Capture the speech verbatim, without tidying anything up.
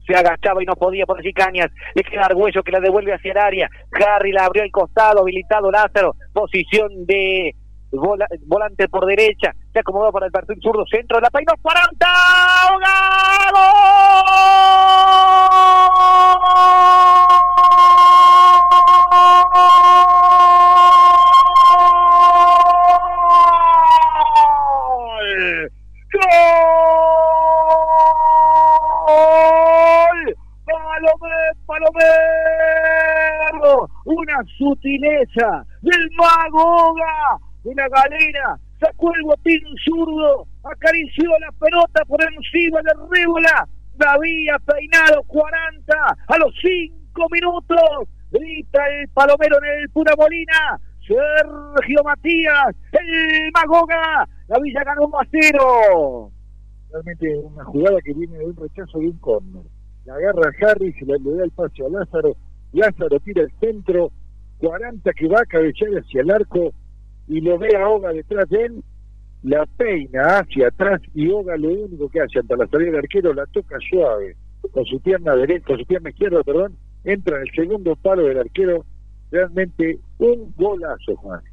se agachaba y no podía por allí Cañas, le queda Argüello que la devuelve hacia el área, Harry la abrió al costado, habilitado Lázaro, posición de vola, volante por derecha, se acomodó para el perfil zurdo, centro, la peinó, cuarenta, Palomero, una sutileza del Mago Oga de la galera, sacó el botín zurdo, acarició la pelota por encima de Rébola, la había peinado cuarenta a los cinco minutos, grita el Palomero en el Pura Molina, Sergio Matías, el Mago Oga, la Villa ganó uno a cero. Realmente una jugada que viene de un rechazo de un córner. La agarra a Harry, se le, le da el pase a Lázaro, Lázaro tira el centro, cuarenta que va a cabecear hacia el arco y lo ve a Oga detrás de él, la peina hacia atrás y Oga lo único que hace ante la salida del arquero, la toca suave con su pierna derecha, con su pierna izquierda, perdón, entra en el segundo palo del arquero, realmente un golazo, Juan.